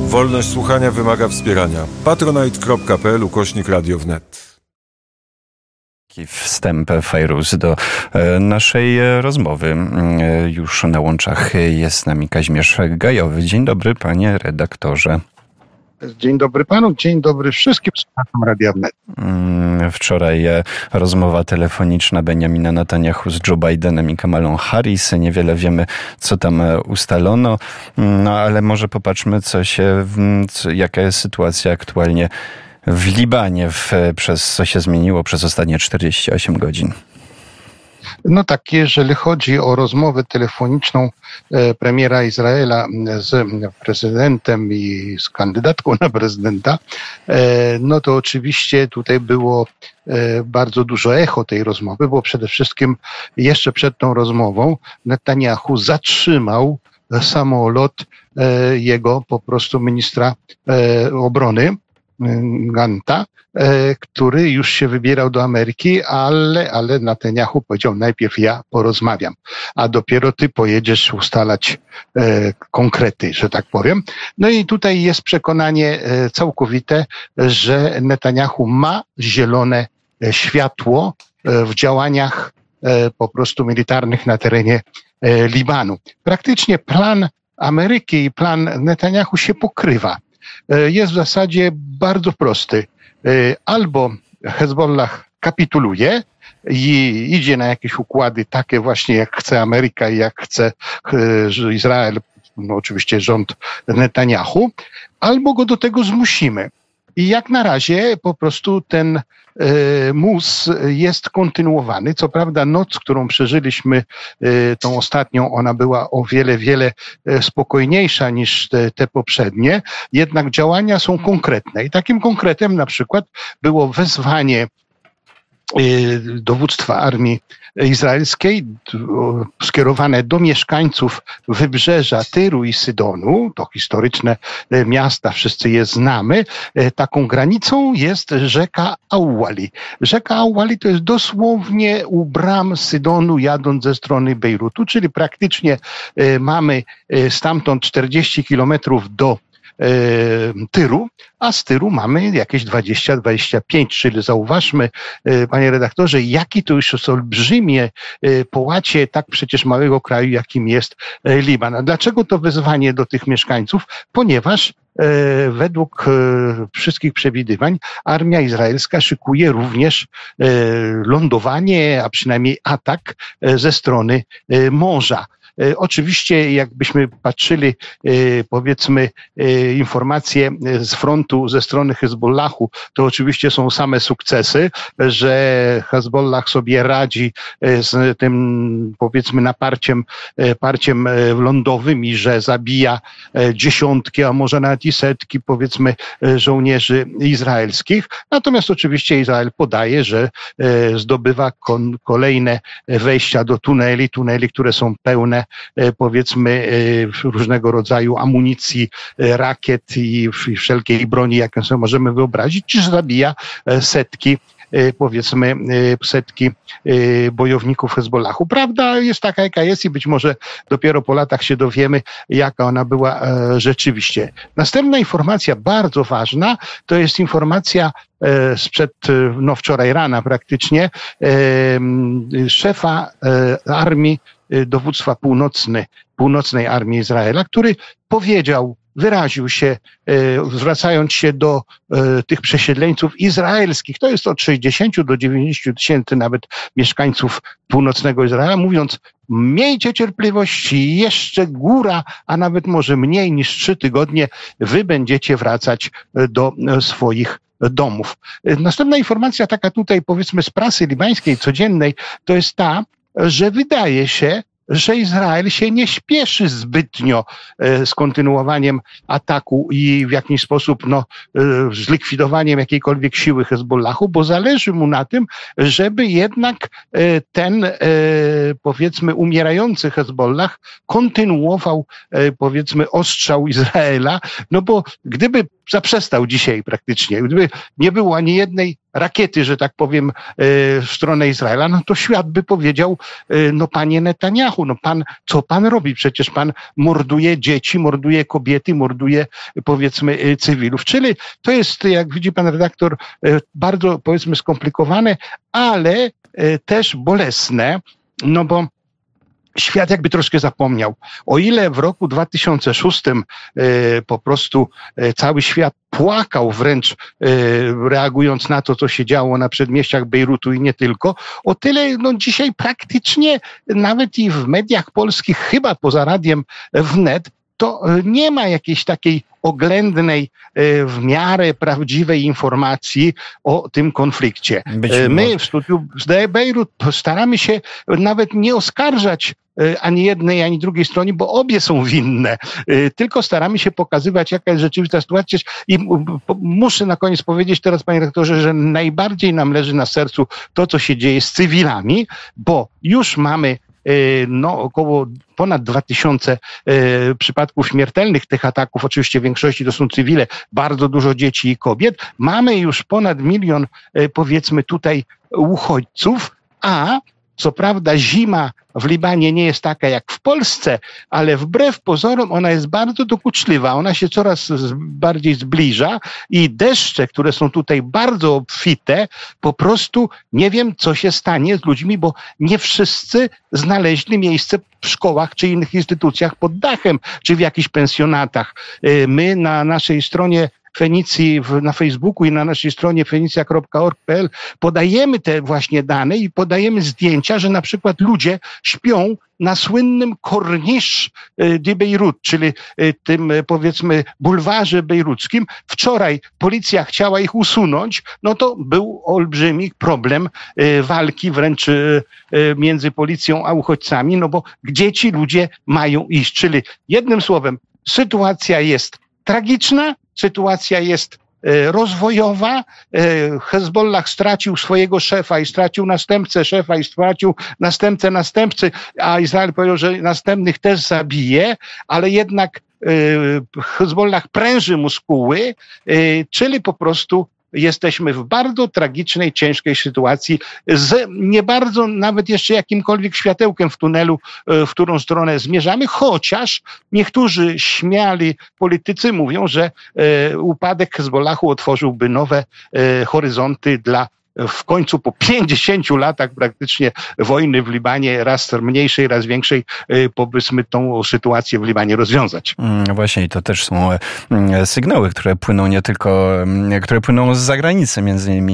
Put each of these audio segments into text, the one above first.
Wolność słuchania wymaga wspierania. patronite.pl/Radio wnet. Wstęp, Fajruz, do naszej rozmowy. Już na łączach jest z nami Kazimierz Gajowy. Dzień dobry, panie redaktorze. Dzień dobry panu, dzień dobry wszystkim słuchaczom Radia Wnet. Wczoraj rozmowa telefoniczna Benjamina Netanyahu z Joe Bidenem i Kamalą Harris. Niewiele wiemy, co tam ustalono, no ale może popatrzmy, jaka jest sytuacja aktualnie w Libanie, co się zmieniło przez ostatnie 48 godzin. No tak, jeżeli chodzi o rozmowę telefoniczną premiera Izraela z prezydentem i z kandydatką na prezydenta, no to oczywiście tutaj było bardzo dużo echo tej rozmowy, bo przede wszystkim jeszcze przed tą rozmową Netanyahu zatrzymał samolot jego po prostu ministra obrony, Ganta, który już się wybierał do Ameryki, ale Netanyahu powiedział: najpierw ja porozmawiam, a dopiero ty pojedziesz ustalać konkrety, że tak powiem. No i tutaj jest przekonanie całkowite, że Netanyahu ma zielone światło w działaniach po prostu militarnych na terenie Libanu. Praktycznie plan Ameryki i plan Netanyahu się pokrywa. Jest w zasadzie bardzo prosty. Albo Hezbollah kapituluje i idzie na jakieś układy takie właśnie, jak chce Ameryka i jak chce Izrael, no oczywiście rząd Netanyahu, albo go do tego zmusimy. I jak na razie po prostu ten mus jest kontynuowany. Co prawda noc, którą przeżyliśmy, tą ostatnią, ona była o wiele spokojniejsza niż te poprzednie, jednak działania są konkretne. I takim konkretem na przykład było wezwanie dowództwa armii izraelskiej skierowane do mieszkańców wybrzeża Tyru i Sydonu, to historyczne miasta, wszyscy je znamy. Taką granicą jest rzeka Auwali. Rzeka Auwali to jest dosłownie u bram Sydonu, jadąc ze strony Bejrutu, czyli praktycznie mamy stamtąd 40 kilometrów do Tyru, a z Tyru mamy jakieś 20-25, czyli zauważmy, panie redaktorze, jaki to już jest olbrzymie połacie tak przecież małego kraju, jakim jest Liban. A dlaczego to wezwanie do tych mieszkańców? Ponieważ według wszystkich przewidywań armia izraelska szykuje również lądowanie, a przynajmniej atak ze strony morza. Oczywiście, jakbyśmy patrzyli, powiedzmy, informacje z frontu ze strony Hezbollahu, to oczywiście są same sukcesy, że Hezbollah sobie radzi z tym, powiedzmy, parciem lądowym i że zabija dziesiątki, a może nawet i setki, powiedzmy, żołnierzy izraelskich. Natomiast oczywiście Izrael podaje, że zdobywa kolejne wejścia do tuneli, które są pełne, powiedzmy, różnego rodzaju amunicji, rakiet i wszelkiej broni, jaką sobie możemy wyobrazić, czy zabija setki bojowników Hezbollahu. Prawda jest taka, jaka jest i być może dopiero po latach się dowiemy, jaka ona była rzeczywiście. Następna informacja, bardzo ważna, to jest informacja sprzed, wczoraj rana praktycznie, szefa armii, dowództwa północnej armii Izraela, który wyraził się, zwracając się do tych przesiedleńców izraelskich, to jest od 60 do 90 tysięcy nawet mieszkańców północnego Izraela, mówiąc: miejcie cierpliwość, jeszcze góra, a nawet może mniej niż 3 tygodnie, wy będziecie wracać do swoich domów. Następna informacja, taka tutaj powiedzmy z prasy libańskiej codziennej, to jest ta, że wydaje się, że Izrael się nie śpieszy zbytnio z kontynuowaniem ataku i w jakiś sposób zlikwidowaniem jakiejkolwiek siły Hezbollahu, bo zależy mu na tym, żeby jednak ten, powiedzmy, umierający Hezbollah kontynuował, powiedzmy, ostrzał Izraela, no bo gdyby zaprzestał dzisiaj praktycznie, gdyby nie było ani jednej rakiety, że tak powiem, w stronę Izraela, no to świat by powiedział, no panie Netanyahu, no pan, co pan robi? Przecież pan morduje dzieci, morduje kobiety, morduje, powiedzmy, cywilów. Czyli to jest, jak widzi pan redaktor, bardzo, powiedzmy, skomplikowane, ale też bolesne, no bo świat jakby troszkę zapomniał. O ile w roku 2006 po prostu cały świat płakał wręcz, reagując na to, co się działo na przedmieściach Bejrutu i nie tylko, o tyle no, dzisiaj praktycznie nawet i w mediach polskich, chyba poza radiem wnet, to nie ma jakiejś takiej oględnej, w miarę prawdziwej informacji o tym konflikcie. My w studiu Bejrut staramy się nawet nie oskarżać ani jednej, ani drugiej stronie, bo obie są winne. Tylko staramy się pokazywać, jaka jest rzeczywista sytuacja. I muszę na koniec powiedzieć teraz, panie rektorze, że najbardziej nam leży na sercu to, co się dzieje z cywilami, bo już mamy około ponad 2000 przypadków śmiertelnych tych ataków. Oczywiście w większości to są cywile, bardzo dużo dzieci i kobiet. Mamy już ponad 1 milion, powiedzmy tutaj, uchodźców, a co prawda zima w Libanie nie jest taka jak w Polsce, ale wbrew pozorom ona jest bardzo dokuczliwa. Ona się coraz bardziej zbliża i deszcze, które są tutaj bardzo obfite, po prostu nie wiem, co się stanie z ludźmi, bo nie wszyscy znaleźli miejsce w szkołach czy innych instytucjach pod dachem, czy w jakichś pensjonatach. My na naszej stronie Fenicji na Facebooku i na naszej stronie fenicja.org.pl podajemy te właśnie dane i podajemy zdjęcia, że na przykład ludzie śpią na słynnym Corniche de Beirut, czyli tym, powiedzmy, bulwarze bejruckim. Wczoraj policja chciała ich usunąć, no to był olbrzymi problem walki wręcz między policją a uchodźcami, no bo gdzie ci ludzie mają iść? Czyli jednym słowem, sytuacja jest tragiczna, sytuacja jest rozwojowa. Hezbollah stracił swojego szefa i stracił następcę szefa i stracił następcy, a Izrael powiedział, że następnych też zabije, ale jednak Hezbollah pręży muskuły, czyli po prostu jesteśmy w bardzo tragicznej, ciężkiej sytuacji z nie bardzo nawet jeszcze jakimkolwiek światełkiem w tunelu, w którą stronę zmierzamy, chociaż niektórzy śmiali politycy mówią, że upadek Hezbollahu otworzyłby nowe horyzonty dla w końcu po 50 latach praktycznie wojny w Libanie, raz mniejszej, raz większej, powiedzmy tą sytuację w Libanie rozwiązać. Właśnie i to też są sygnały, które płyną nie tylko, które płyną z zagranicy, między innymi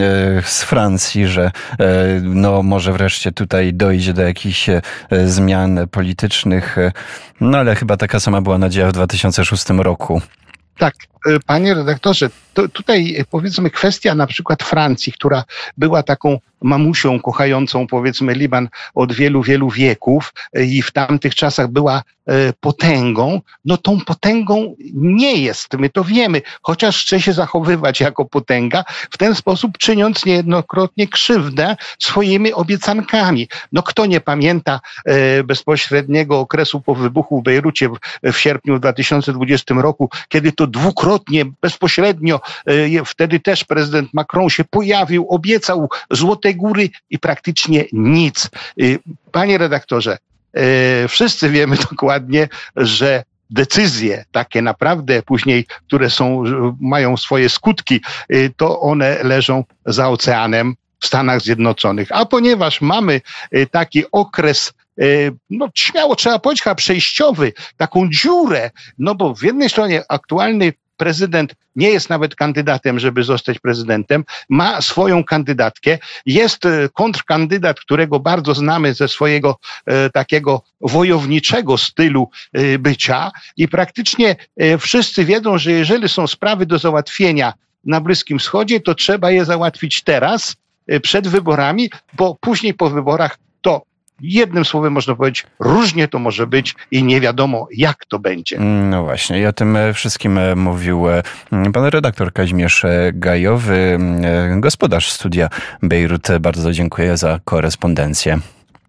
z Francji, że no może wreszcie tutaj dojdzie do jakichś zmian politycznych, no ale chyba taka sama była nadzieja w 2006 roku. Tak, panie redaktorze, tutaj powiedzmy kwestia na przykład Francji, która była taką mamusią kochającą powiedzmy Liban od wielu, wielu wieków i w tamtych czasach była potęgą, no tą potęgą nie jest, my to wiemy, chociaż chce się zachowywać jako potęga, w ten sposób czyniąc niejednokrotnie krzywdę swoimi obiecankami. No kto nie pamięta bezpośredniego okresu po wybuchu w Bejrucie w sierpniu 2020 roku, kiedy to dwukrotnie, bezpośrednio, wtedy też prezydent Macron się pojawił, obiecał Złote Góry i praktycznie nic. Panie redaktorze, wszyscy wiemy dokładnie, że decyzje takie naprawdę później, które mają swoje skutki, to one leżą za oceanem w Stanach Zjednoczonych. A ponieważ mamy taki okres, no śmiało trzeba powiedzieć, chyba przejściowy, taką dziurę, no bo w jednej stronie aktualny prezydent nie jest nawet kandydatem, żeby zostać prezydentem, ma swoją kandydatkę, jest kontrkandydat, którego bardzo znamy ze swojego takiego wojowniczego stylu bycia i praktycznie wszyscy wiedzą, że jeżeli są sprawy do załatwienia na Bliskim Wschodzie, to trzeba je załatwić teraz, przed wyborami, bo później po wyborach to jednym słowem można powiedzieć, różnie to może być i nie wiadomo, jak to będzie. No właśnie, i o tym wszystkim mówił pan redaktor Kazimierz Gajowy, gospodarz studia Bejrut. Bardzo dziękuję za korespondencję.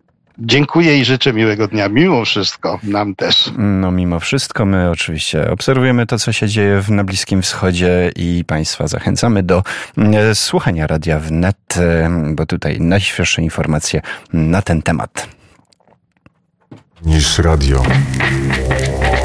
Dziękuję i życzę miłego dnia. Mimo wszystko, nam też. No mimo wszystko my oczywiście obserwujemy to, co się dzieje na Bliskim Wschodzie i Państwa zachęcamy do słuchania Radia Wnet, bo tutaj najświeższe informacje na ten temat. Niż radio.